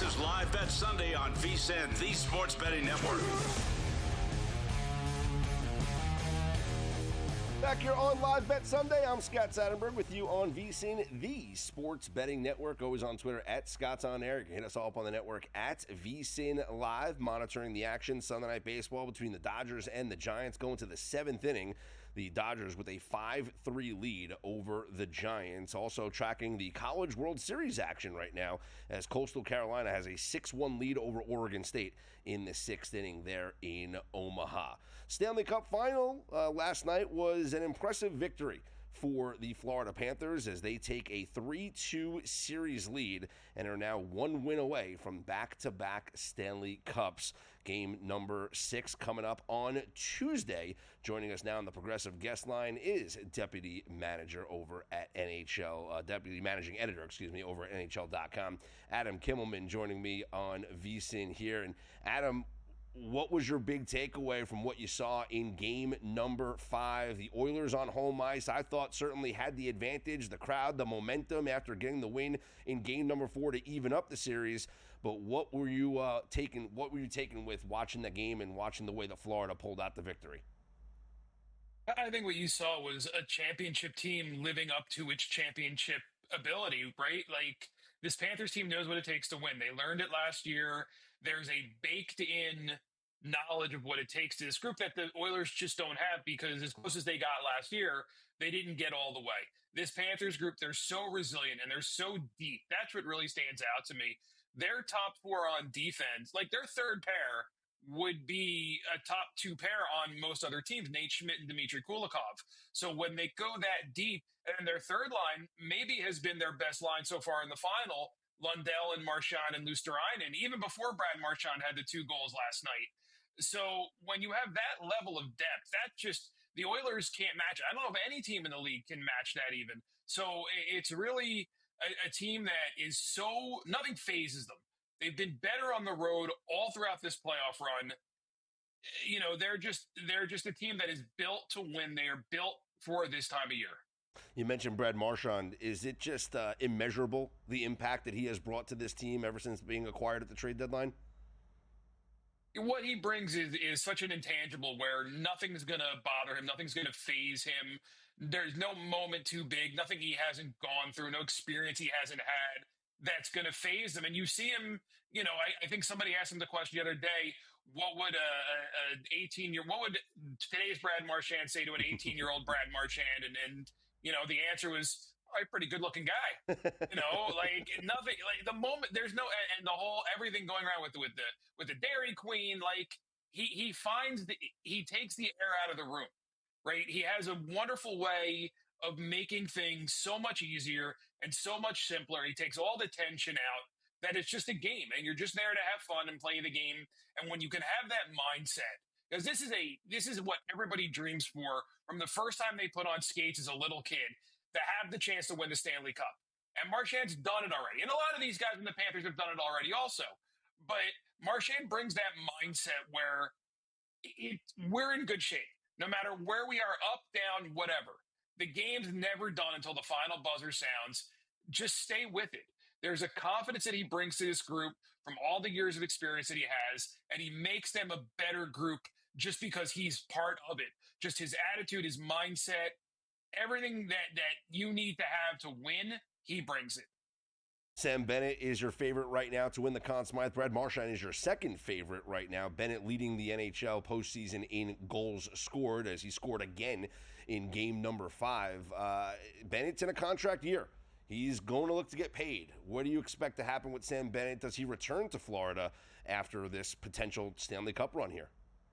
is Live Bet Sunday on VSiN, the Sports Betting Network. Back here on Live Bet Sunday, I'm Scott Seidenberg with you on VSiN, the Sports Betting Network. Always on Twitter at Scott's On Air. You can hit us all up on the network at VSiN Live, monitoring the action Sunday Night Baseball between the Dodgers and the Giants going to the seventh inning. The Dodgers with a 5-3 lead over the Giants. Also tracking the College World Series action right now as Coastal Carolina has a 6-1 lead over Oregon State in the sixth inning there in Omaha. Stanley Cup final last night was an impressive victory for the Florida Panthers as they take a 3-2 series lead and are now one win away from back-to-back Stanley Cups. Game number 6 coming up on Tuesday. Joining us now on the Progressive guest line is Deputy Managing Editor over at NHL.com, Adam Kimmelman, joining me on VSiN here. And Adam, what was your big takeaway from what you saw in game number 5? The Oilers on home ice, I thought, certainly had the advantage, the crowd, the momentum after getting the win in game number 4 to even up the series. But what were you taking with watching the game and watching the way that Florida pulled out the victory? I think what you saw was a championship team living up to its championship ability, right? Like, this Panthers team knows what it takes to win. They learned it last year. There's a baked-in knowledge of what it takes to this group that the Oilers just don't have, because as close as they got last year, they didn't get all the way. This Panthers group, they're so resilient and they're so deep. That's what really stands out to me. Their top 4 on defense, like their third pair, would be a top 2 pair on most other teams, Nate Schmidt and Dmitry Kulikov. So when they go that deep, and their third line maybe has been their best line so far in the final, Lundell and Marchand and Luosterainen, even before Brad Marchand had the 2 goals last night. So when you have that level of depth, that just, the Oilers can't match it. I don't know if any team in the league can match that even. So it's really a team that is so, nothing phases them. They've been better on the road all throughout this playoff run. You know, they're just a team that is built to win. They are built for this time of year. You mentioned Brad Marchand. Is it just immeasurable, the impact that he has brought to this team ever since being acquired at the trade deadline? What he brings is such an intangible where nothing's going to bother him. Nothing's going to phase him. There's no moment too big, nothing he hasn't gone through, no experience he hasn't had that's going to phase him. And you see him, you know, I think somebody asked him the question the other day, what would what would today's Brad Marchand say to an 18-year-old Brad Marchand? And you know, the answer was, a pretty good looking guy, you know, like nothing, like the moment there's no, and the whole, everything going around with the Dairy Queen, like he takes the air out of the room, right? He has a wonderful way of making things so much easier and so much simpler. He takes all the tension out, that it's just a game and you're just there to have fun and play the game. And when you can have that mindset, because this is what everybody dreams for from the first time they put on skates as a little kid, to have the chance to win the Stanley Cup. And Marchand's done it already. And a lot of these guys in the Panthers have done it already also. But Marchand brings that mindset where we're in good shape. No matter where we are, up, down, whatever. The game's never done until the final buzzer sounds. Just stay with it. There's a confidence that he brings to this group from all the years of experience that he has, and he makes them a better group just because he's part of it. Just his attitude, his mindset, everything that you need to have to win, he brings it. Sam Bennett is your favorite right now to win the Conn Smythe. Brad Marchand is your second favorite right now. Bennett leading the NHL postseason in goals scored as he scored again in game number 5. Bennett's in a contract year. He's going to look to get paid. What do you expect to happen with Sam Bennett? Does he return to Florida after this potential Stanley Cup run here?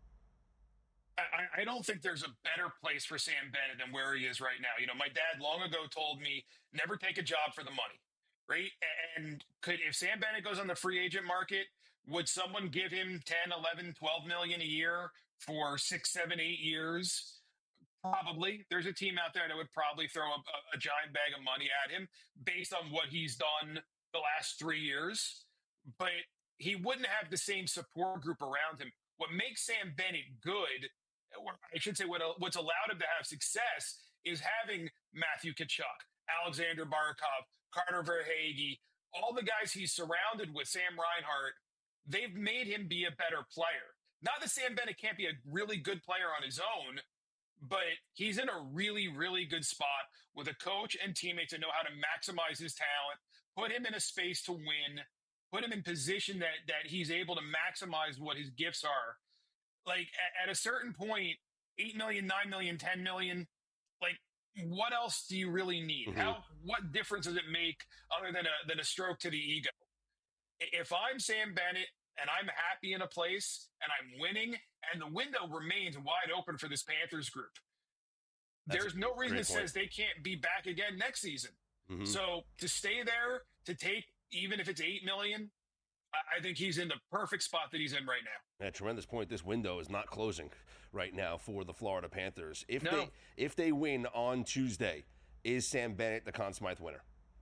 I don't think there's a better place for Sam Bennett than where he is right now. You know, my dad long ago told me, never take a job for the money, right? And if Sam Bennett goes on the free agent market, would someone give him 10, 11, 12 million a year for 6, 7, 8 years? Probably. There's a team out there that would probably throw a giant bag of money at him based on what he's done the last 3 years. But he wouldn't have the same support group around him. What makes Sam Bennett good, or I should say what's allowed him to have success, is having Matthew Tkachuk, Alexander Barkov, Carter Verhaeghe, all the guys he's surrounded with, Sam Reinhart, they've made him be a better player. Not that Sam Bennett can't be a really good player on his own, but he's in a really, really good spot with a coach and teammates that know how to maximize his talent, put him in a space to win, put him in position that he's able to maximize what his gifts are. Like at a certain point, 8 million, 9 million, 10 million, like what else do you really need? What difference does it make other than a stroke to the ego? If I'm Sam Bennett and I'm happy in a place and I'm winning and the window remains wide open for this Panthers group, there's no reason that says they can't be back again next season. So to stay there, to take, even if it's 8 million, I think he's in the perfect spot that he's in right now. At a tremendous point, this window is not closing right now for the Florida Panthers. If they win on Tuesday, is Sam Bennett the Conn Smythe winner?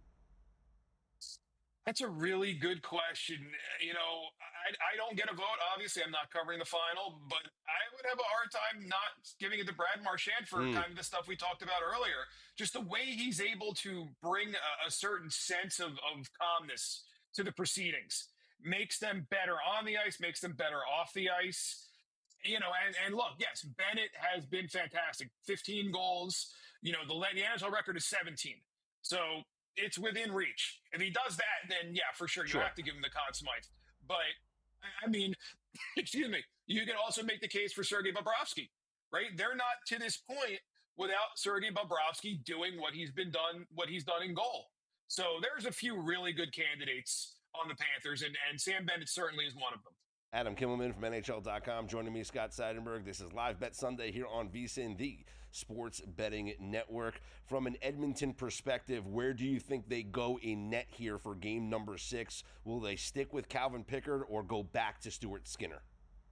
That's a really good question. You know, I don't get a vote. Obviously, I'm not covering the final, but I would have a hard time not giving it to Brad Marchand for kind of the stuff we talked about earlier. Just the way he's able to bring a certain sense of calmness to the proceedings makes them better on the ice, makes them better off the ice. You know, and look, yes, Bennett has been fantastic. 15 goals. You know, the NHL record is 17. So it's within reach. If he does that, then yeah, for sure, you have to give him the Conn Smythe. But I mean, excuse me, you can also make the case for Sergei Bobrovsky, right? They're not to this point without Sergei Bobrovsky doing what he's done in goal. So there's a few really good candidates on the Panthers, and Sam Bennett certainly is one of them. Adam Kimmelman from NHL.com joining me, Scott Seidenberg. This is Live Bet Sunday here on VSiN, the Sports Betting Network. From an Edmonton perspective, where do you think they go in net here for game number 6? Will they stick with Calvin Pickard or go back to Stuart Skinner?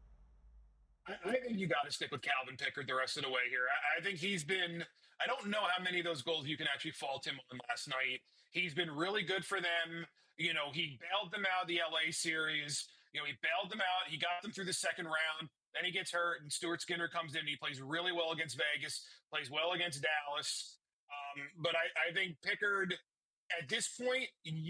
I think you got to stick with Calvin Pickard the rest of the way here. I think he's been, I don't know how many of those goals you can actually fault him on last night. He's been really good for them. You know, he bailed them out of the LA series. You know, he bailed them out. He got them through the second round. Then he gets hurt, and Stuart Skinner comes in. And he plays really well against Vegas, plays well against Dallas. But I think Pickard, at this point,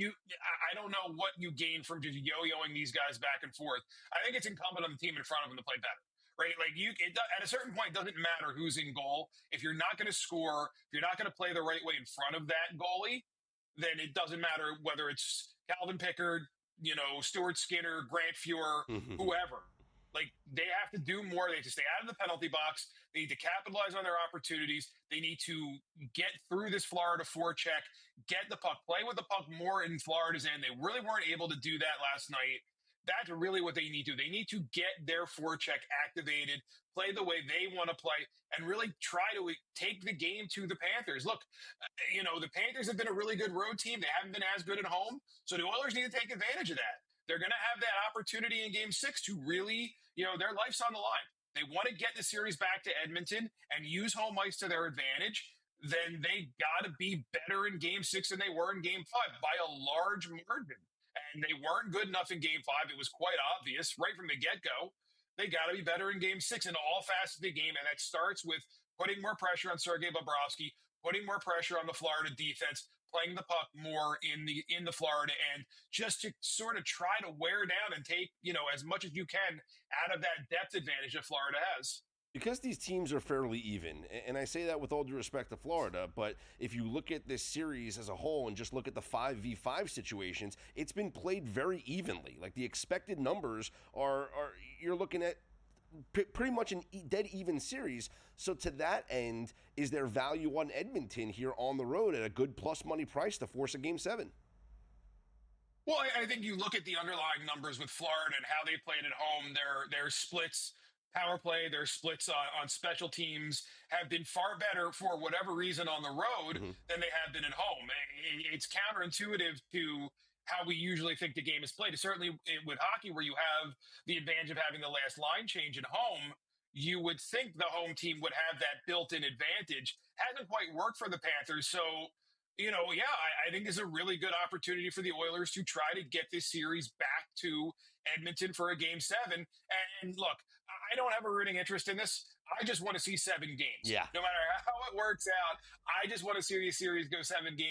I don't know what you gain from just yo-yoing these guys back and forth. I think it's incumbent on the team in front of them to play better. Right? Like at a certain point, it doesn't matter who's in goal. If you're not going to score, if you're not going to play the right way in front of that goalie, then it doesn't matter whether it's Calvin Pickard, you know, Stuart Skinner, Grant Fuhr, whoever. Like, they have to do more. They have to stay out of the penalty box. They need to capitalize on their opportunities. They need to get through this Florida forecheck, get the puck, play with the puck more in Florida's end. They really weren't able to do that last night. That's really what they need to do. They need to get their forecheck activated, play the way they want to play, and really try to take the game to the Panthers. Look, you know, the Panthers have been a really good road team. They haven't been as good at home. So the Oilers need to take advantage of that. They're going to have that opportunity in game 6 to really, you know, their life's on the line. They want to get the series back to Edmonton and use home ice to their advantage. Then they got to be better in game 6 than they were in game 5 by a large margin. And they weren't good enough in game 5. It was quite obvious right from the get-go. They got to be better in game 6 in all facets of the game. And that starts with putting more pressure on Sergei Bobrovsky, putting more pressure on the Florida defense, playing the puck more in the Florida end, just to sort of try to wear down and take, you know, as much as you can out of that depth advantage that Florida has. Because these teams are fairly even, and I say that with all due respect to Florida, but if you look at this series as a whole and just look at the 5v5 situations, it's been played very evenly. Like, the expected numbers are you're looking at pretty much an dead even series. So to that end, is there value on Edmonton here on the road at a good plus money price to force a game 7? Well, I think you look at the underlying numbers with Florida and how they played at home. Their splits, power play, their splits on special teams have been far better for whatever reason on the road than they have been at home. It's counterintuitive to how we usually think the game is played. Certainly with hockey, where you have the advantage of having the last line change at home, you would think the home team would have that built-in advantage. Hasn't quite worked for the Panthers. So, you know, yeah, I think this is a really good opportunity for the Oilers to try to get this series back to Edmonton for a game 7. And look, I don't have a rooting interest in this. I just want to see 7 games. Yeah. No matter how it works out, I just want to see the series go 7 games.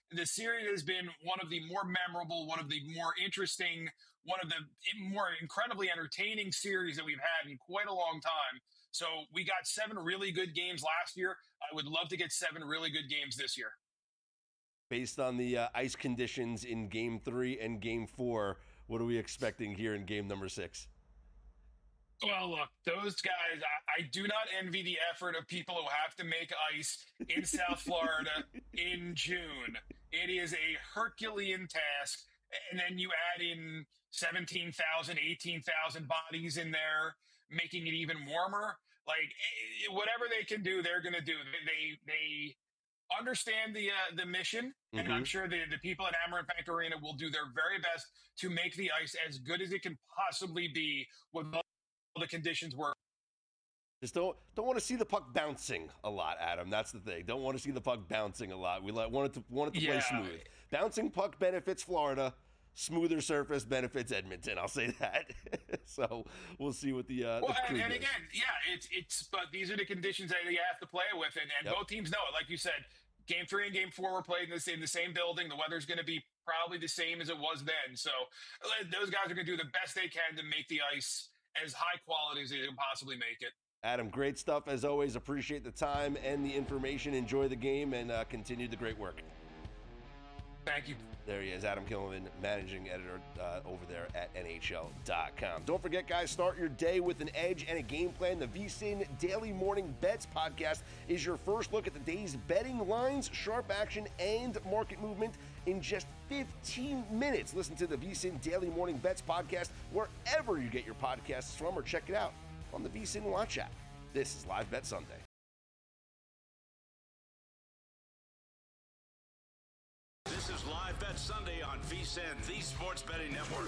The series has been one of the more memorable, one of the more interesting, one of the more incredibly entertaining series that we've had in quite a long time. So we got 7 really good games last year. I would love to get 7 really good games this year. Based on the ice conditions in Game 3 and Game 4, what are we expecting here in Game number 6? Well, look, those guys, I do not envy the effort of people who have to make ice in South Florida in June. It is a Herculean task. And then you add in 17,000, 18,000 bodies in there, making it even warmer. Like, whatever they can do, they're going to do. They understand the mission, and I'm sure the people at Amerant Bank Arena will do their very best to make the ice as good as it can possibly be with all the conditions were. Just don't want to see the puck bouncing a lot, Adam. That's the thing. Don't want to see the puck bouncing a lot. We want it to play smooth. Bouncing puck benefits Florida. Smoother surface benefits Edmonton. I'll say that. So we'll see what the and again, it's but these are the conditions that you have to play with, and both teams know it. Like you said, Game 3 and Game 4 were played in the same building. The weather's going to be probably the same as it was then. So those guys are going to do the best they can to make the ice as high quality as they can possibly make it. Adam, great stuff as always. Appreciate the time and the information. Enjoy the game and continue the great work. Thank you. There he is, Adam Kimmelman, managing editor over there at NHL.com. Don't forget, guys, start your day with an edge and a game plan. The VSiN Daily Morning Bets podcast is your first look at the day's betting lines, sharp action, and market movement in just 15 minutes. Listen to the VSiN Daily Morning Bets podcast wherever you get your podcasts from, or check it out on the VSiN Watch app. This is Live Bet Sunday. This is Live Bet Sunday on VSiN, the Sports Betting Network.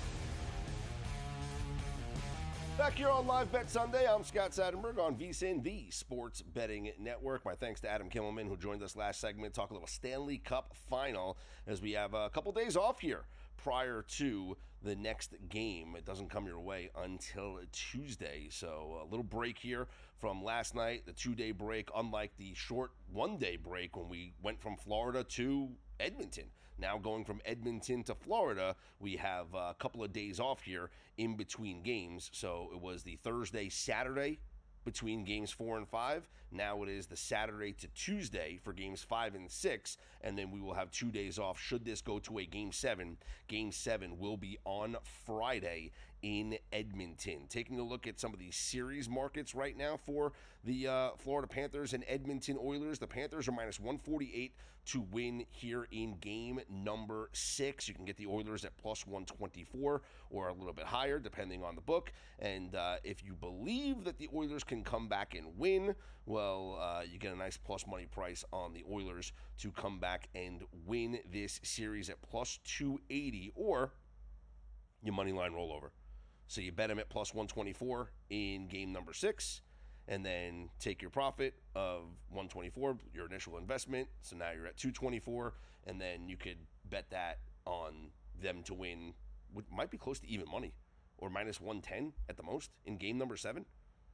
Back here on Live Bet Sunday, I'm Scott Seidenberg on VSiN, the Sports Betting Network. My thanks to Adam Kimmelman, who joined us last segment, talk a little Stanley Cup final, as we have a couple days off here prior to the next game. It doesn't come your way until Tuesday, so a little break here from last night, the 2-day break, unlike the short 1-day break when we went from Florida to Edmonton. Now going from Edmonton to Florida, we have a couple of days off here in between games. So it was the Thursday, Saturday between games 4 and 5. Now it is the Saturday to Tuesday for games 5 and 6. And then we will have 2 days off should this go to a game 7. Game 7 will be on Friday in Edmonton. Taking a look at some of the series markets right now for the Florida Panthers and Edmonton Oilers. The Panthers are minus 148 to win here in game number 6. You can get the Oilers at plus 124 or a little bit higher, depending on the book. And if you believe that the Oilers can come back and win, well, you get a nice plus money price on the Oilers to come back and win this series at plus 280, or your money line rollover. So you bet them at plus 124 in game number 6, and then take your profit of 124, your initial investment. So now you're at 224, and then you could bet that on them to win, what might be close to even money, or minus 110 at the most in game number 7.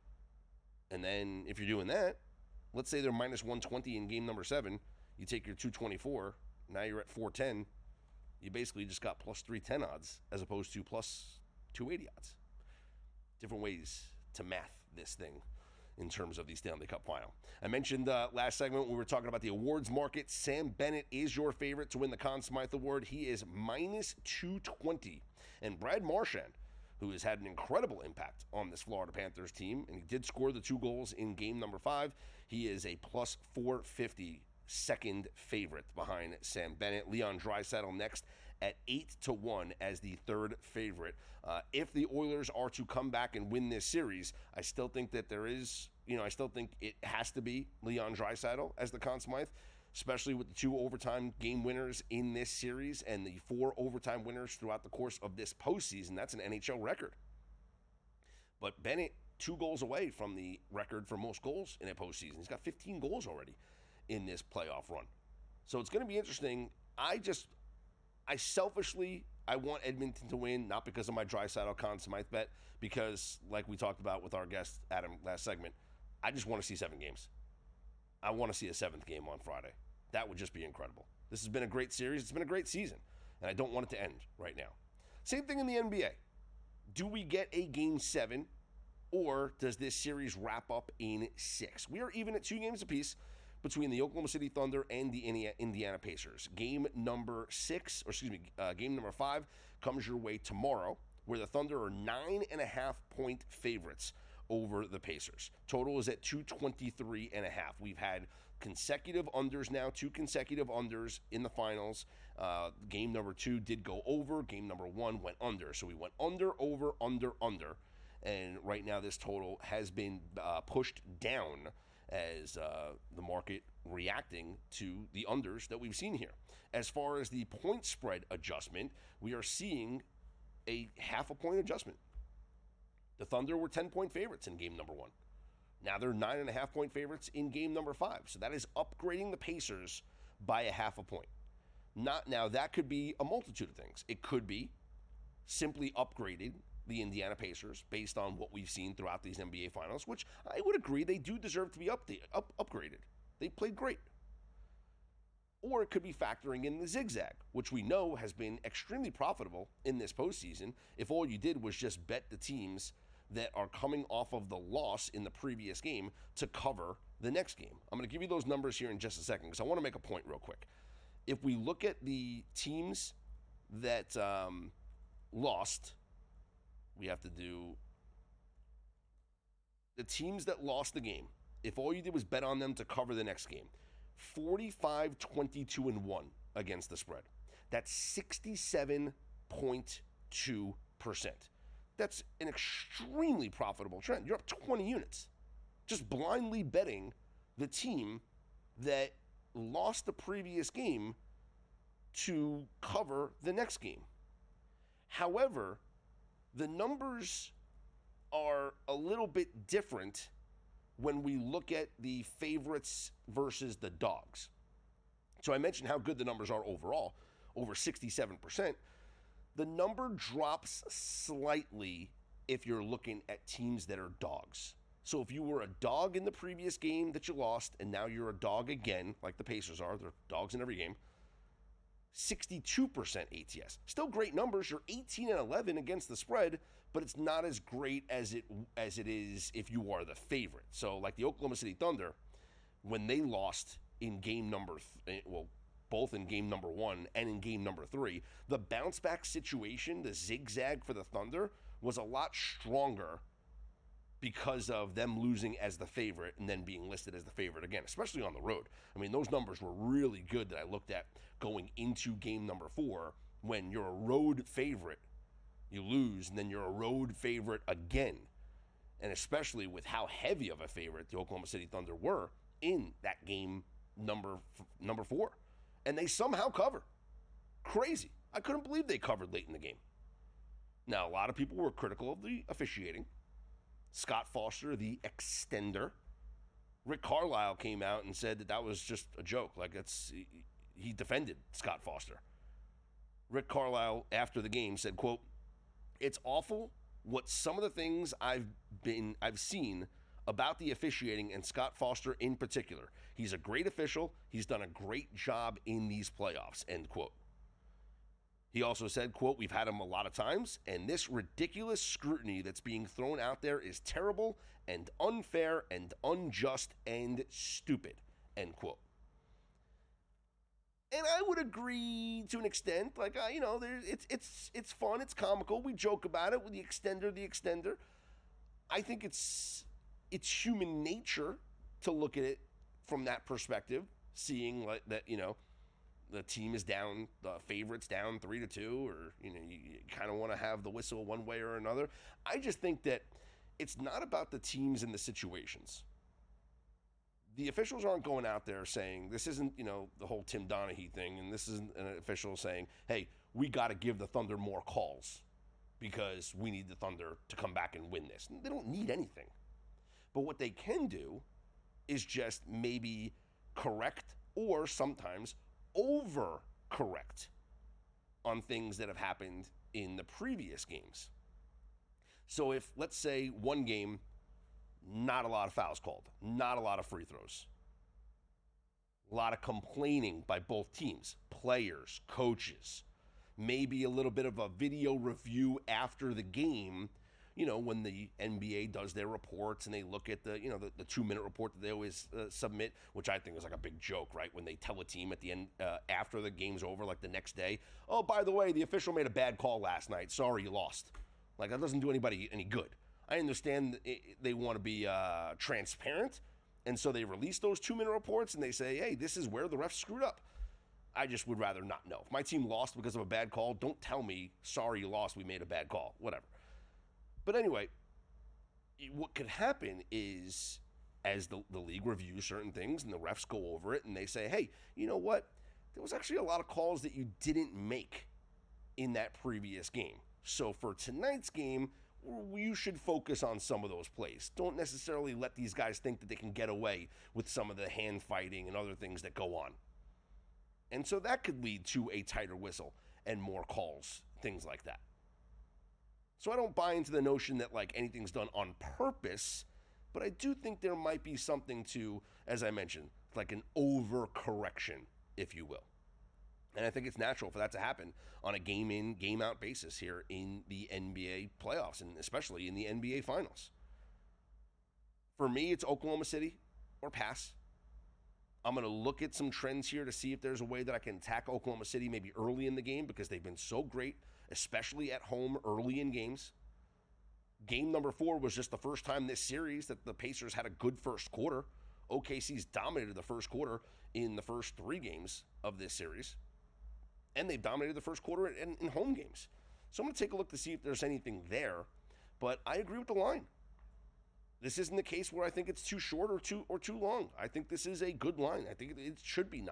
And then if you're doing that, let's say they're minus 120 in game number 7, you take your 224, now you're at 410. You basically just got plus 310 odds as opposed to plus 280 odds. Different ways to math this thing in terms of the Stanley Cup final. I mentioned last segment when we were talking about the awards market, Sam Bennett is your favorite to win the Conn Smythe Award. He is minus 220. And Brad Marchand, who has had an incredible impact on this Florida Panthers team, and he did score the 2 goals in game number 5, he is a plus 450 second favorite behind Sam Bennett. Leon Draisaitl next at 8-1 as the third favorite. If the Oilers are to come back and win this series, I still think that I still think it has to be Leon Draisaitl as the Conn Smythe, especially with the 2 overtime game winners in this series and the 4 overtime winners throughout the course of this postseason. That's an NHL record. But Bennett, 2 goals away from the record for most goals in a postseason. He's got 15 goals already in this playoff run. So it's going to be interesting. I selfishly want Edmonton to win, not because of my Draisaitl Conn Smythe bet, because like we talked about with our guest Adam last segment, I just want to see 7 games. I want to see a 7th game on Friday. That would just be incredible. This has been a great series. It's been a great season, and I don't want it to end right now. Same thing in the NBA. Do we get a Game 7, or does this series wrap up in 6? We are even at 2 games apiece between the Oklahoma City Thunder and the Indiana Pacers. Game number 5 comes your way tomorrow, where the Thunder are 9.5-point favorites over the Pacers. Total is at 223.5. We've had consecutive unders now, 2 consecutive unders in the finals. Game number 2 did go over. Game number 1 went under. So we went under, over, under, under. And right now this total has been pushed down as the market reacting to the unders that we've seen here. As far as the point spread adjustment, we are seeing a half a point adjustment. The Thunder were 10-point favorites in game number 1. Now they're 9.5-point favorites in game number 5. So that is upgrading the Pacers by a half a point. Now that could be a multitude of things. It could be simply upgrading the Indiana Pacers based on what we've seen throughout these NBA Finals, which I would agree they do deserve to be upgraded. They played great. Or it could be factoring in the zigzag, which we know has been extremely profitable in this postseason if all you did was just bet the teams that are coming off of the loss in the previous game to cover the next game. I'm going to give you those numbers here in just a second because I want to make a point real quick. If we look at the teams that lost, we have to do the teams that lost the game. If all you did was bet on them to cover the next game, 45, 22, and 1 against the spread. That's 67.2%. That's an extremely profitable trend. You're up 20 units just blindly betting the team that lost the previous game to cover the next game. However, the numbers are a little bit different when we look at the favorites versus the dogs. So I mentioned how good the numbers are overall, over 67%. The number drops slightly if you're looking at teams that are dogs. So if you were a dog in the previous game that you lost, and now you're a dog again, like the Pacers are, they're dogs in every game, 62% ATS. Still great numbers. You're 18 and 11 against the spread, but it's not as great as it is if you are the favorite. So like the Oklahoma City Thunder, when they lost in game number, both in game number 1 and in game number 3, the bounce back situation, the zigzag for the Thunder, was a lot stronger because of them losing as the favorite and then being listed as the favorite again, especially on the road. I mean, those numbers were really good that I looked at going into game number 4. When you're a road favorite, you lose, and then you're a road favorite again. And especially with how heavy of a favorite the Oklahoma City Thunder were in that game number 4. And they somehow covered. Crazy. I couldn't believe they covered late in the game. Now, a lot of people were critical of the officiating. Scott Foster, the extender. Rick Carlisle came out and said that was just a joke. He defended Scott Foster. Rick Carlisle, after the game, said, quote, "It's awful what some of the things I've seen about the officiating and Scott Foster in particular. He's a great official. He's done a great job in these playoffs," end quote. He also said, quote, "We've had him a lot of times, and this ridiculous scrutiny that's being thrown out there is terrible and unfair and unjust and stupid," end quote. And I would agree to an extent. It's fun, it's comical. We joke about it with the extender. I think it's human nature to look at it from that perspective, seeing that, the team is down, the favorite's down 3-2, or, you kind of want to have the whistle one way or another. I just think that it's not about the teams and the situations. The officials aren't going out there saying, this isn't, the whole Tim Donaghy thing, and this isn't an official saying, hey, we got to give the Thunder more calls because we need the Thunder to come back and win this. They don't need anything. But what they can do is just maybe correct or sometimes overcorrect on things that have happened in the previous games. So if, let's say, one game, not a lot of fouls called, not a lot of free throws. A lot of complaining by both teams, players, coaches, maybe a little bit of a video review after the game, when the NBA does their reports and they look at the 2-minute report that they always submit, which I think is like a big joke, right? When they tell a team at the end, after the game's over, like the next day, oh, by the way, the official made a bad call last night. Sorry, you lost. Like, that doesn't do anybody any good. I understand they want to be transparent, and so they release those 2-minute reports and they say, hey, this is where the refs screwed up. I just would rather not know. If my team lost because of a bad call, don't tell me, sorry, you lost, we made a bad call, whatever. But anyway, what could happen is, as the league reviews certain things and the refs go over it and they say, hey, you know what? There was actually a lot of calls that you didn't make in that previous game. So for tonight's game, you should focus on some of those plays. Don't necessarily let these guys think that they can get away with some of the hand fighting and other things that go on. And so that could lead to a tighter whistle and more calls, things like that. So I don't buy into the notion that like anything's done on purpose, but I do think there might be something to, as I mentioned, like an overcorrection, if you will. And I think it's natural for that to happen on a game in, game out basis here in the NBA playoffs, and especially in the NBA finals. For me, it's Oklahoma City or pass. I'm going to look at some trends here to see if there's a way that I can attack Oklahoma City maybe early in the game, because they've been so great, especially at home early in games. Game number 4 was just the first time this series that the Pacers had a good first quarter. OKC's dominated the first quarter in the first 3 games of this series. And they've dominated the first quarter in home games. So I'm going to take a look to see if there's anything there. But I agree with the line. This isn't the case where I think it's too short or too long. I think this is a good line. I think it should be 9.5.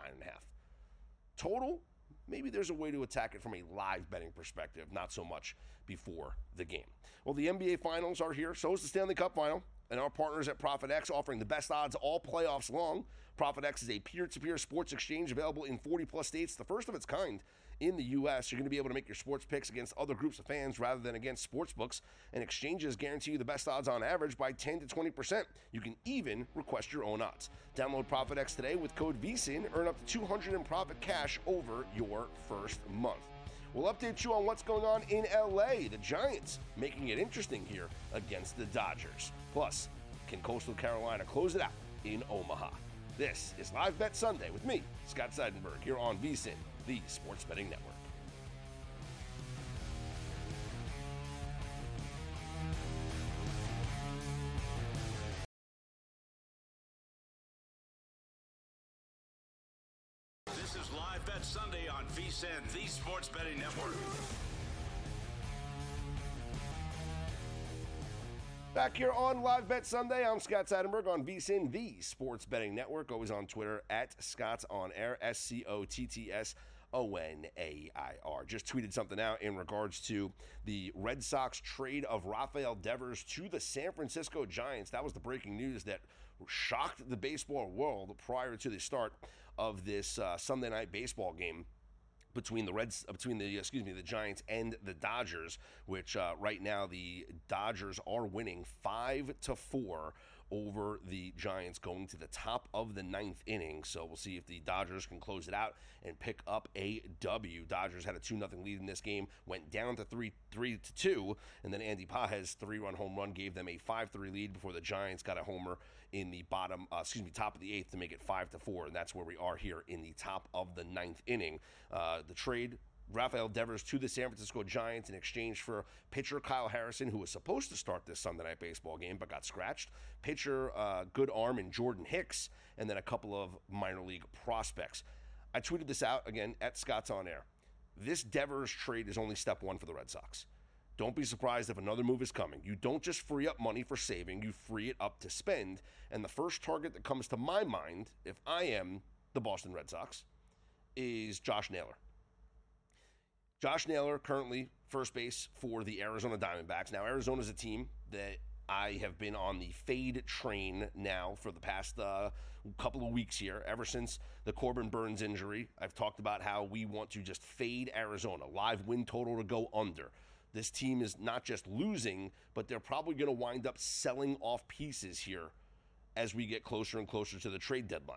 Total, maybe there's a way to attack it from a live betting perspective, not so much before the game. Well, the NBA Finals are here. So is the Stanley Cup Final. And our partners at ProfitX offering the best odds all playoffs long. ProfitX is a peer-to-peer sports exchange available in 40-plus states, the first of its kind in the U.S. You're going to be able to make your sports picks against other groups of fans rather than against sports books, and exchanges guarantee you the best odds on average by 10 to 20%. You can even request your own odds. Download ProfitX today with code VSIN. Earn up to $200 in profit cash over your first month. We'll update you on what's going on in L.A. The Giants making it interesting here against the Dodgers. Plus, can Coastal Carolina close it out in Omaha? This is Live Bet Sunday with me, Scott Seidenberg, here on VSIN, the Sports Betting Network. This is Live Bet Sunday on VSIN, the Sports Betting Network. Back here on Live Bet Sunday, I'm Scott Seidenberg on VSIN, the Sports Betting Network. Always on Twitter at Scott's On Air, SCOTTSONAIR. Just tweeted something out in regards to the Red Sox trade of Rafael Devers to the San Francisco Giants. That was the breaking news that shocked the baseball world prior to the start of this Sunday night baseball game between the Giants and the Dodgers, which right now the Dodgers are winning 5-4 over the Giants going to the top of the 9th inning. So we'll see if the Dodgers can close it out and pick up a W. Dodgers had a 2-0 lead in this game, went down to 3-2, and then Andy Pages' 3-run home run gave them a 5-3 lead before the Giants got a top of the 8th to make it 5-4, and that's where we are here in the top of the 9th inning. The trade, Rafael Devers to the San Francisco Giants in exchange for pitcher Kyle Harrison, who was supposed to start this Sunday night baseball game but got scratched, pitcher good arm in Jordan Hicks, and then a couple of minor league prospects. I tweeted this out again at Scott's On Air. This Devers trade is only step 1 for the Red Sox. Don't be surprised if another move is coming. You don't just free up money for saving, you free it up to spend. And the first target that comes to my mind, if I am the Boston Red Sox, is Josh Naylor. Josh Naylor, currently first base for the Arizona Diamondbacks. Now, Arizona's a team that I have been on the fade train now for the past couple of weeks here, ever since the Corbin Burns injury. I've talked about how we want to just fade Arizona, live win total to go under. This team is not just losing, but they're probably going to wind up selling off pieces here as we get closer and closer to the trade deadline.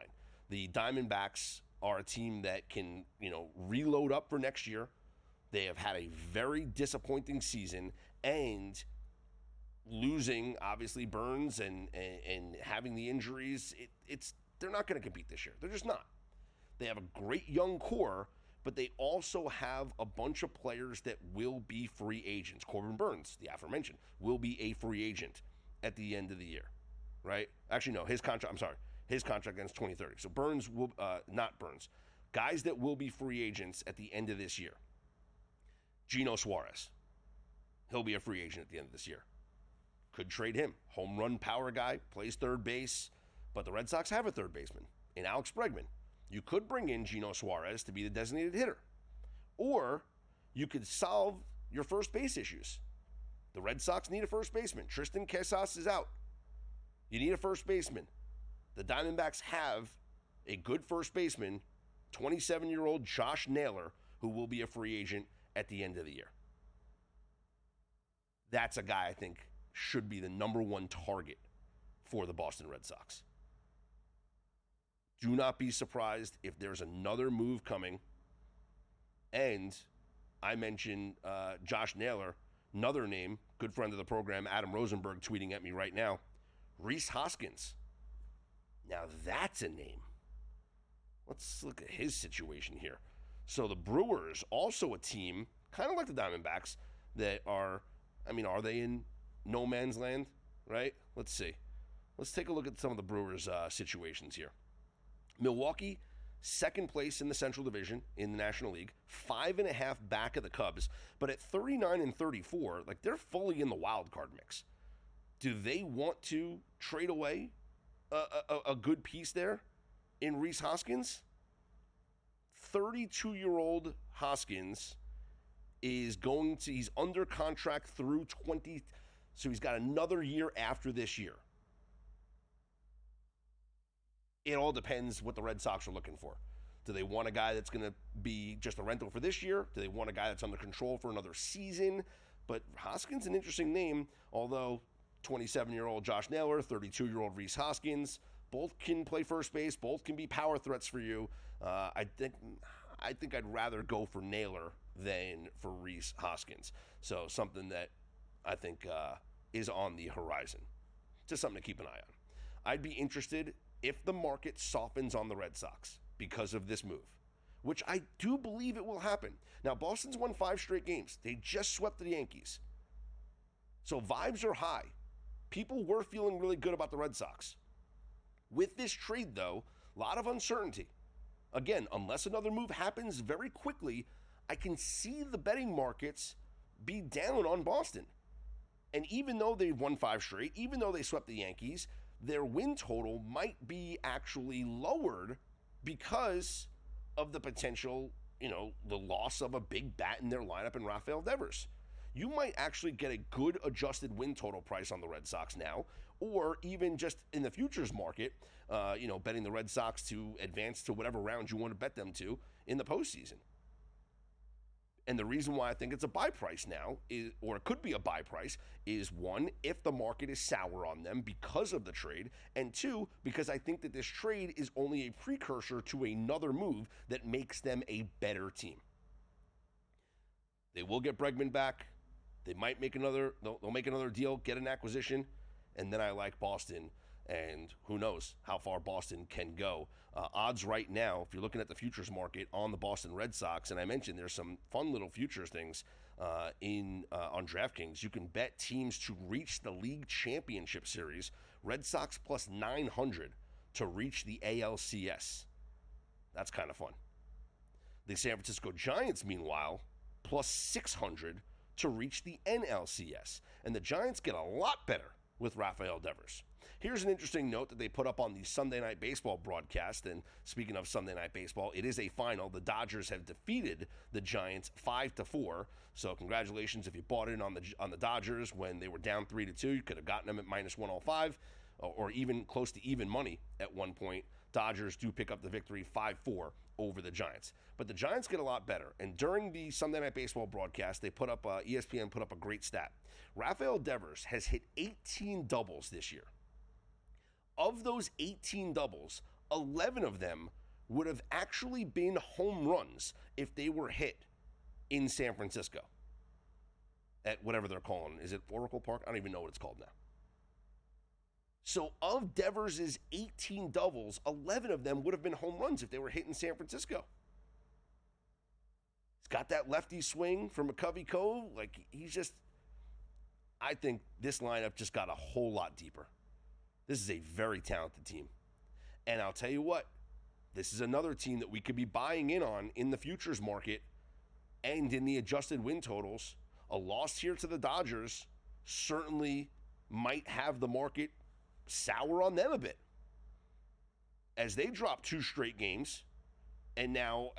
The Diamondbacks are a team that can, reload up for next year. They have had a very disappointing season, and losing, obviously, Burns and having the injuries, they're not going to compete this year. They're just not. They have a great young core, but they also have a bunch of players that will be free agents. Corbin Burns, the aforementioned, will be a free agent at the end of the year, right? Actually, no, his contract ends 2030. So Burns will, not Burns, guys that will be free agents at the end of this year. Gino Suarez, he'll be a free agent at the end of this year. Could trade him. Home run power guy, plays third base, but the Red Sox have a third baseman in Alex Bregman. You could bring in Gino Suarez to be the designated hitter. Or you could solve your first base issues. The Red Sox need a first baseman. Tristan Casas is out. You need a first baseman. The Diamondbacks have a good first baseman, 27-year-old Josh Naylor, who will be a free agent at the end of the year. That's a guy I think should be the number one target for the Boston Red Sox. Do not be surprised if there's another move coming. And I mentioned Josh Naylor, another name, good friend of the program, Adam Rosenberg, tweeting at me right now. Rhys Hoskins. Now that's a name. Let's look at his situation here. So the Brewers, also a team, kind of like the Diamondbacks, that are they in no man's land, right? Let's see. Let's take a look at some of the Brewers' situations here. Milwaukee, second place in the Central Division in the National League, 5.5 back of the Cubs, but at 39 and 34, they're fully in the wild card mix. Do they want to trade away a good piece there in Rhys Hoskins? 32-year-old Hoskins he's under contract through 20, so he's got another year after this year. It all depends what the Red Sox are looking for. Do they want a guy that's going to be just a rental for this year? Do they want a guy that's under control for another season? But Hoskins, an interesting name, although 27-year-old Josh Naylor, 32-year-old Rhys Hoskins, both can play first base, both can be power threats for you. I think I'd rather go for Naylor than for Rhys Hoskins. So something that I think is on the horizon. Just something to keep an eye on. I'd be interested if the market softens on the Red Sox because of this move, which I do believe it will happen. Now, Boston's won 5 straight games. They just swept the Yankees. So vibes are high. People were feeling really good about the Red Sox. With this trade, though, a lot of uncertainty. Again, unless another move happens very quickly, I can see the betting markets be down on Boston. And even though they've won 5 straight, even though they swept the Yankees, their win total might be actually lowered because of the potential, the loss of a big bat in their lineup in Rafael Devers. You might actually get a good adjusted win total price on the Red Sox now, or even just in the futures market, betting the Red Sox to advance to whatever round you want to bet them to in the postseason. And the reason why I think it's a buy price now, or it could be a buy price, is one, if the market is sour on them because of the trade, and two, because I think that this trade is only a precursor to another move that makes them a better team. They will get Bregman back. They might make they'll make another deal, get an acquisition, and then I like Boston, and who knows how far Boston can go. Odds right now, if you're looking at the futures market on the Boston Red Sox, and I mentioned there's some fun little futures things on DraftKings. You can bet teams to reach the league championship series. Red Sox plus 900 to reach the ALCS. That's kind of fun. The San Francisco Giants, meanwhile, plus 600 to reach the NLCS. And the Giants get a lot better with Rafael Devers. Here's an interesting note that they put up on the Sunday Night Baseball broadcast. And speaking of Sunday Night Baseball, it is a final. The Dodgers have defeated the Giants 5-4. So congratulations if you bought in on the Dodgers when they were down 3-2. You could have gotten them at minus 105 or even close to even money at one point. Dodgers do pick up the victory 5-4 over the Giants. But the Giants get a lot better. And during the Sunday Night Baseball broadcast, they put up ESPN put up a great stat. Rafael Devers has hit 18 doubles this year. Of those 18 doubles, 11 of them would have actually been home runs if they were hit in San Francisco at whatever they're calling. Is it Oracle Park? I don't even know what it's called now. So of Devers' 18 doubles, 11 of them would have been home runs if they were hit in San Francisco. He's got that lefty swing from McCovey Cove. Like, he's just, I think this lineup just got a whole lot deeper. This is a very talented team. And I'll tell you what, this is another team that we could be buying in on in the futures market and in the adjusted win totals. A loss here to the Dodgers certainly might have the market sour on them a bit, as they drop 2 straight games and now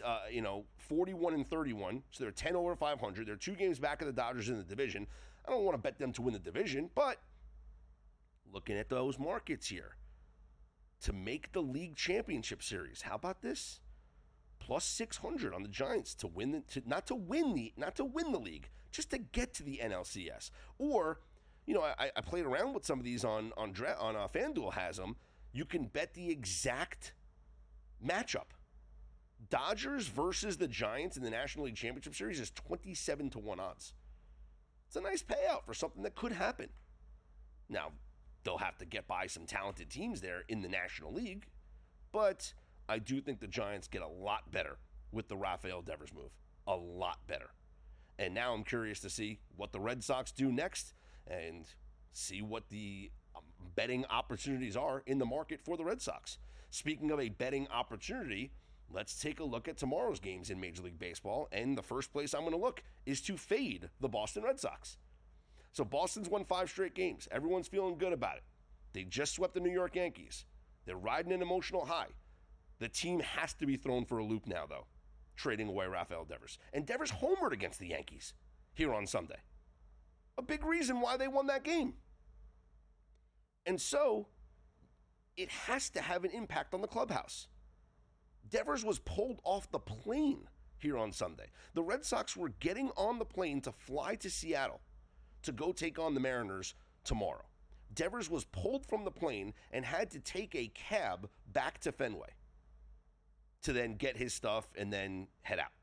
41 and 31, so they're 10 over 500. They're 2 games back of the Dodgers in the division. I don't want to bet them to win the division, but looking at those markets here to make the league championship series, how about this? Plus 600 on the Giants to win not to win the league, just to get to the NLCS. Or, I played around with some of these on FanDuel has them. You can bet the exact matchup. Dodgers versus the Giants in the National League Championship Series is 27-1 odds. It's a nice payout for something that could happen. Now, they'll have to get by some talented teams there in the National League, but I do think the Giants get a lot better with the Rafael Devers move. A lot better. And now I'm curious to see what the Red Sox do next and see what the betting opportunities are in the market for the Red Sox. Speaking of a betting opportunity, let's take a look at tomorrow's games in Major League Baseball. And the first place I'm going to look is to fade the Boston Red Sox. So Boston's won 5 straight games. Everyone's feeling good about it. They just swept the New York Yankees. They're riding an emotional high. The team has to be thrown for a loop now, though, trading away Rafael Devers. And Devers homered against the Yankees here on Sunday. A big reason why they won that game. And so it has to have an impact on the clubhouse. Devers was pulled off the plane here on Sunday. The Red Sox were getting on the plane to fly to Seattle to go take on the Mariners tomorrow. Devers was pulled from the plane and had to take a cab back to Fenway to then get his stuff and then head out.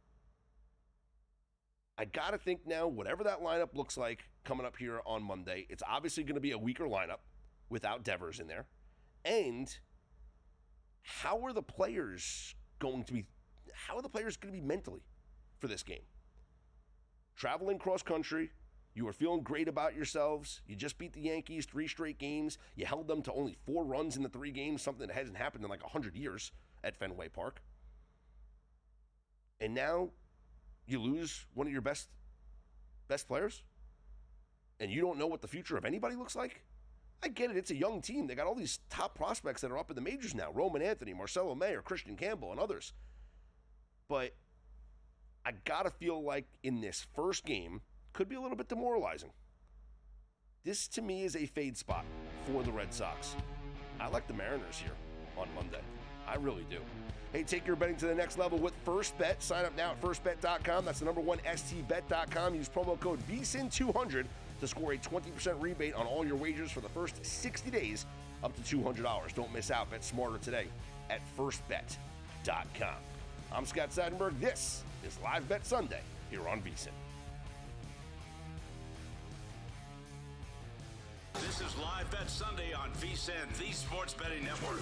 I got to think now, whatever that lineup looks like coming up here on Monday, it's obviously going to be a weaker lineup without Devers in there. And how are the players going to be mentally for this game? Traveling cross country, you were feeling great about yourselves. You just beat the Yankees 3 straight games. You held them to only 4 runs in the 3 games, something that hasn't happened in like 100 years at Fenway Park. And now you lose one of your best players, and you don't know what the future of anybody looks like? I get it. It's a young team. They got all these top prospects that are up in the majors now. Roman Anthony, Marcelo Mayer, Christian Campbell, and others. But I got to feel like in this first game could be a little bit demoralizing. This, to me, is a fade spot for the Red Sox. I like the Mariners here on Monday. I really do. Hey, take your betting to the next level with First Bet. Sign up now at firstbet.com. That's the number one, stbet.com. Use promo code VSIN200 to score a 20% rebate on all your wagers for the first 60 days, up to $200. Don't miss out. Bet smarter today at firstbet.com. I'm Scott Seidenberg. This is Live Bet Sunday here on VSIN. This is Live Bet Sunday on VSIN, the Sports Betting Network.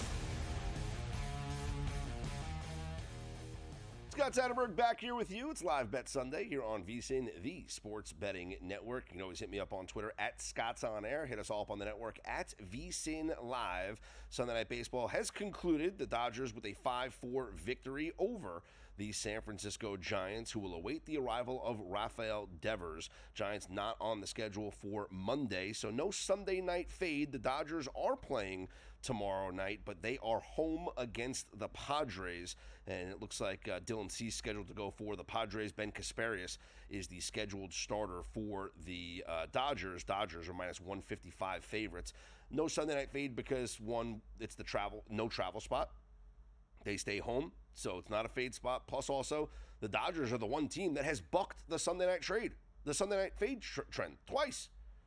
Scott Seidenberg back here with you. It's Live Bet Sunday here on VSIN, the Sports Betting Network. You can always hit me up on Twitter at ScottsOnAir. Hit us all up on the network at VSIN Live. Sunday Night Baseball has concluded. The Dodgers with a 5-4 victory over the San Francisco Giants, who will await the arrival of Rafael Devers. Giants not on the schedule for Monday, so no Sunday night fade. The Dodgers are playing tomorrow night, but they are home against the Padres, and it looks like Dylan Cease scheduled to go for the Padres. Ben Kasparius is the scheduled starter for the Dodgers. Dodgers are minus 155 favorites. No Sunday night fade because, one, it's no travel spot. They stay home, so it's not a fade spot. Plus, also, the Dodgers are the one team that has bucked the Sunday night fade trend twice.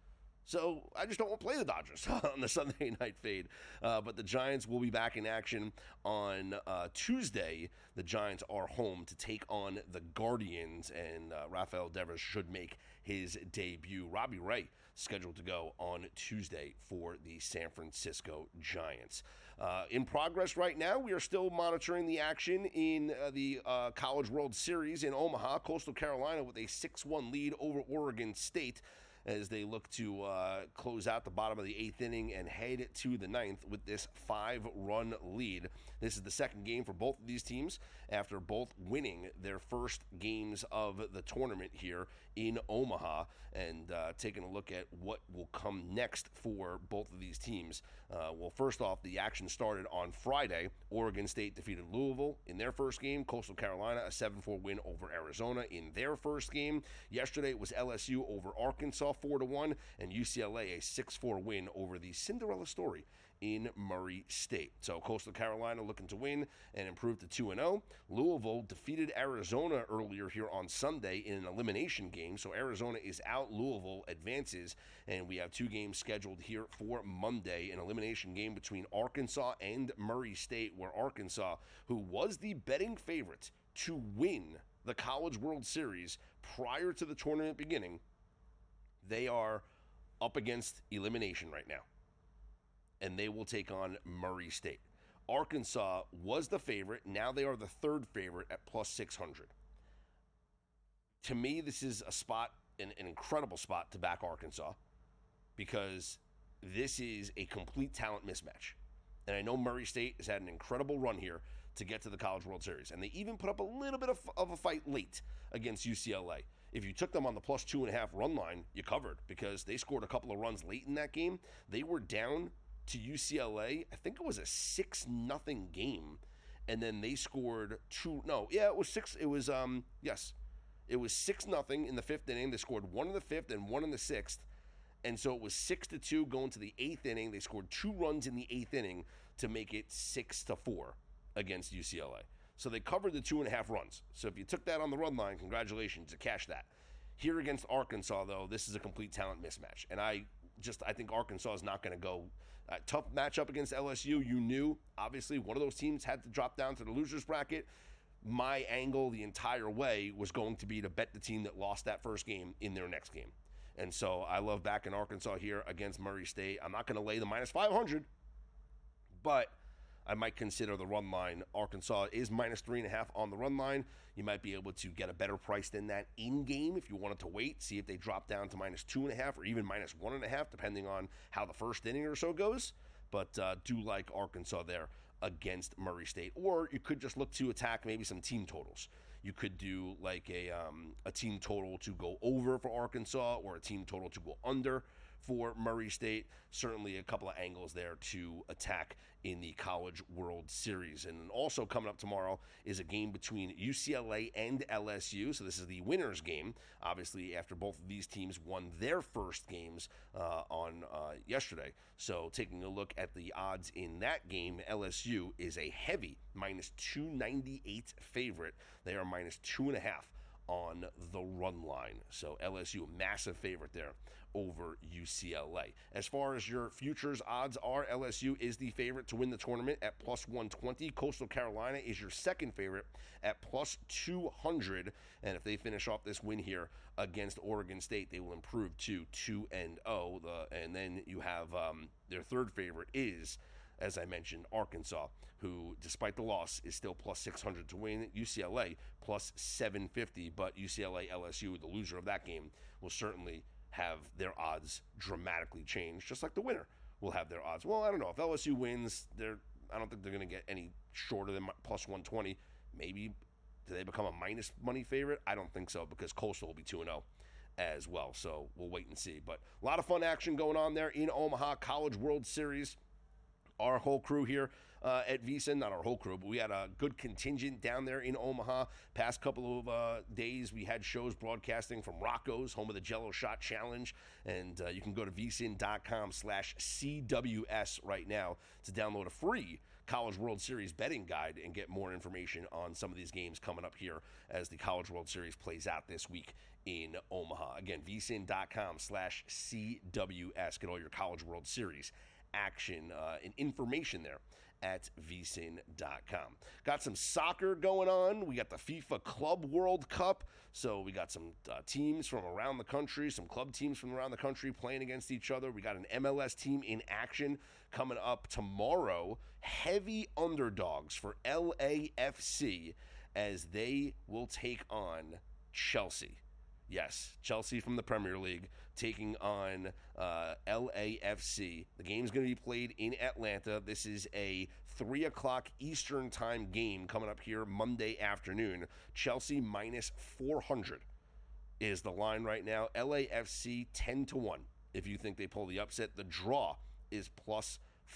So I just don't want to play the Dodgers on the Sunday night fade. But the Giants will be back in action on Tuesday. The Giants are home to take on the Guardians, and Rafael Devers should make his debut. Robbie Ray scheduled to go on Tuesday for the San Francisco Giants. In progress right now, we are still monitoring the action in the College World Series in Omaha. Coastal Carolina with a 6-1 lead over Oregon State, as they look to close out the bottom of the 8th inning and head to the 9th with this 5-run lead. This is the second game for both of these teams after both winning their first games of the tournament here in Omaha. And taking a look at what will come next for both of these teams. Well, first off, the action started on Friday. Oregon State defeated Louisville in their first game. Coastal Carolina, a 7-4 win over Arizona in their first game. Yesterday, it was LSU over Arkansas 4-1, and UCLA a 6-4 win over the Cinderella story in Murray State. So Coastal Carolina looking to win and improve to 2-0. Louisville defeated Arizona earlier here on Sunday in an elimination game. So Arizona is out, Louisville advances, and we have 2 games scheduled here for Monday. An elimination game between Arkansas and Murray State, where Arkansas, who was the betting favorite to win the College World Series prior to the tournament beginning, they are up against elimination right now, and they will take on Murray State. Arkansas was the favorite. Now they are the third favorite at plus 600. To me, this is a spot, an incredible spot to back Arkansas, because this is a complete talent mismatch. And I know Murray State has had an incredible run here to get to the College World Series, and they even put up a little bit of a fight late against UCLA. If you took them on the plus 2.5 run line, you covered, because they scored a couple of runs late in that game. They were down to UCLA. I think it was a 6-0 game, and then they scored it was 6-0 in the 5th inning. They scored 1 in the 5th and 1 in the 6th, and so it was 6-2 going to the 8th inning. They scored 2 runs in the 8th inning to make it 6-4 against UCLA. So they covered the 2.5 runs. So if you took that on the run line, congratulations, to cash that. Here against Arkansas, though, this is a complete talent mismatch, and I think Arkansas is not going to go. Tough matchup against LSU. You knew, obviously, one of those teams had to drop down to the losers bracket. My angle the entire way was going to be to bet the team that lost that first game in their next game. And so I love backing Arkansas here against Murray State. I'm not going to lay the minus 500, but I might consider the run line. Arkansas is minus 3.5 on the run line. You might be able to get a better price than that in-game if you wanted to wait, see if they drop down to minus 2.5 or even minus 1.5, depending on how the first inning or so goes. But do like Arkansas there against Murray State. Or you could just look to attack maybe some team totals. You could do like a team total to go over for Arkansas, or a team total to go under for Murray State. Certainly a couple of angles there to attack in the College World Series. And also coming up tomorrow is a game between UCLA and LSU. So this is the winner's game, obviously, after both of these teams won their first games on yesterday. So taking a look at the odds in that game, LSU is a heavy minus 298 favorite. They are minus 2.5 on the run line. So LSU, a massive favorite there over UCLA. As far as your futures odds are, LSU is the favorite to win the tournament at plus 120. Coastal Carolina is your second favorite at plus 200. And if they finish off this win here against Oregon State, they will improve to 2-0. And then you have their third favorite is, as I mentioned, Arkansas, who, despite the loss, is still plus 600 to win. UCLA plus 750, but UCLA LSU, the loser of that game, will certainly have their odds dramatically change, just like the winner will have their odds. Well, I don't know. If LSU wins, I don't think they're going to get any shorter than plus 120. Maybe do they become a minus money favorite? I don't think so, because Coastal will be 2-0 as well. So we'll wait and see. But a lot of fun action going on there in Omaha. College World Series. Our whole crew here at VSiN, not our whole crew, but we had a good contingent down there in Omaha. Past couple of days, we had shows broadcasting from Rocco's, home of the Jello Shot Challenge, and you can go to vsin.com/CWS right now to download a free College World Series betting guide and get more information on some of these games coming up here as the College World Series plays out this week in Omaha. Again, vsin.com/CWS. Get all your College World Series action and information there at vsin.com. Got some soccer going on. We got the FIFA Club World Cup. So we got some teams from around the country, some club teams from around the country playing against each other. We got an MLS team in action coming up tomorrow. Heavy underdogs for LAFC as they will take on Chelsea. Yes, Chelsea from the Premier League taking on LAFC. The game's going to be played in Atlanta. This is a 3 o'clock Eastern time game coming up here Monday afternoon. Chelsea minus 400 is the line right now. LAFC 10-1 if you think they pull the upset. The draw is plus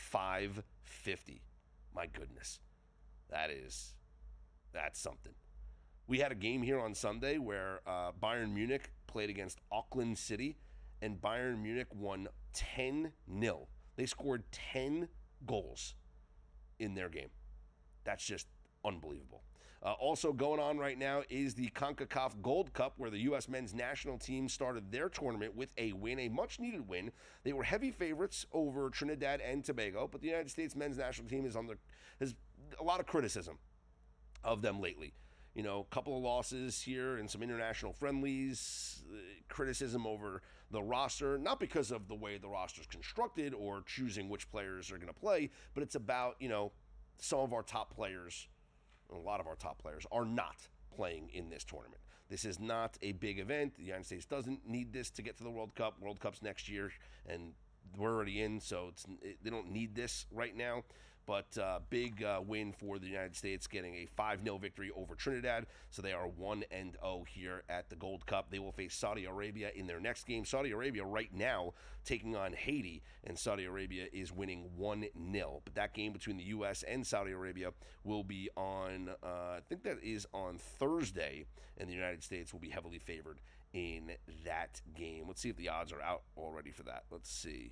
550. My goodness. That's something. We had a game here on Sunday where Bayern Munich played against Auckland City, and Bayern Munich won 10-0. They scored 10 goals in their game. That's just unbelievable. Also going on right now is the CONCACAF Gold Cup, where the U.S. men's national team started their tournament with a win, a much-needed win. They were heavy favorites over Trinidad and Tobago, but the United States men's national team has a lot of criticism of them lately. You know, a couple of losses here and some international friendlies, criticism over the roster, not because of the way the roster is constructed or choosing which players are going to play, but it's about, some of our top players, a lot of our top players are not playing in this tournament. This is not a big event. The United States doesn't need this to get to the World Cup. World Cup's next year, and we're already in, so they don't need this right now. But big win for the United States, getting a 5-0 victory over Trinidad. So they are 1-0 here at the Gold Cup. They will face Saudi Arabia in their next game. Saudi Arabia right now taking on Haiti, and Saudi Arabia is winning 1-0. But that game between the U.S. and Saudi Arabia will be on, I think that is on Thursday, and the United States will be heavily favored in that game. Let's see if the odds are out already for that. Let's see.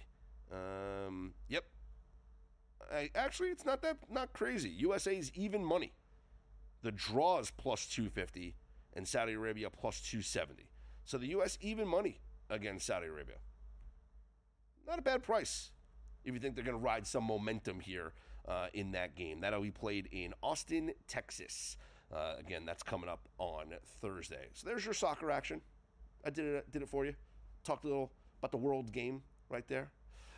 Yep. Actually, it's not crazy. USA's even money. The draw is plus 250 and Saudi Arabia plus 270. So the U.S. even money against Saudi Arabia. Not a bad price if you think they're going to ride some momentum here in that game. That'll be played in Austin, Texas. Again, that's coming up on Thursday. So there's your soccer action. I did it for you. Talked a little about the world game right there.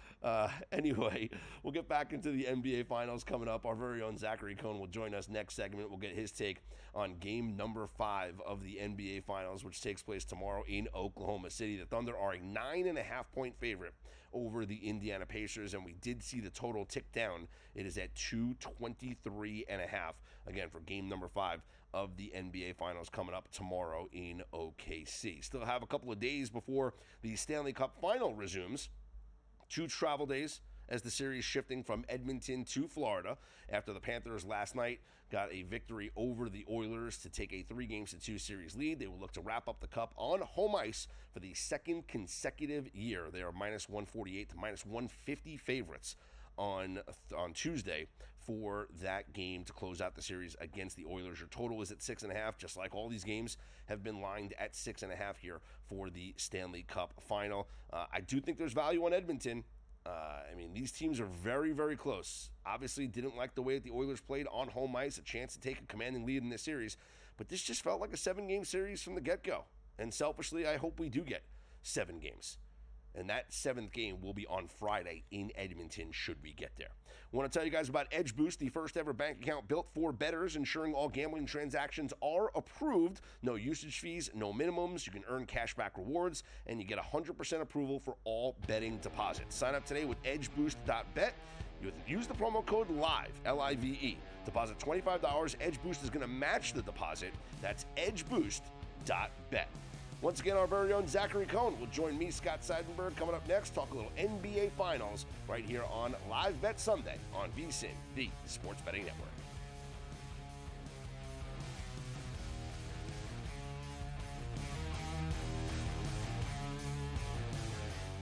Anyway, we'll get back into the NBA Finals coming up. Our very own Zachary Cohn will join us next segment. We'll get his take on game number 5 of the NBA Finals, which takes place tomorrow in Oklahoma City. The Thunder are a 9.5-point favorite over the Indiana Pacers, and we did see the total tick down. It is at 223.5, again, for game number 5 of the NBA Finals coming up tomorrow in OKC. Still have a couple of days before the Stanley Cup Final resumes. 2 travel days as the series shifting from Edmonton to Florida after the Panthers last night got a victory over the Oilers to take a 3-2 series lead. They will look to wrap up the Cup on home ice for the second consecutive year. They are minus 148 to minus 150 favorites on Tuesday for that game to close out the series against the Oilers. Your total is at 6.5, just like all these games have been lined at 6.5 here for the Stanley Cup Final. I do think there's value on Edmonton. These teams are very, very close. Obviously, didn't like the way that the Oilers played on home ice, a chance to take a commanding lead in this series. But this just felt like a 7-game series from the get-go. And selfishly, I hope we do get 7 games. And that 7th game will be on Friday in Edmonton, should we get there. I want to tell you guys about Edge Boost, the first ever bank account built for bettors, ensuring all gambling transactions are approved. No usage fees, no minimums. You can earn cashback rewards, and you get 100% approval for all betting deposits. Sign up today with edgeboost.bet. You use the promo code LIVE, L-I-V-E. Deposit $25. Edge Boost is going to match the deposit. That's edgeboost.bet. Once again, our very own Zachary Cohn will join me, Scott Seidenberg, coming up next. Talk a little NBA Finals right here on Live Bet Sunday on VSiN, the Sports Betting Network.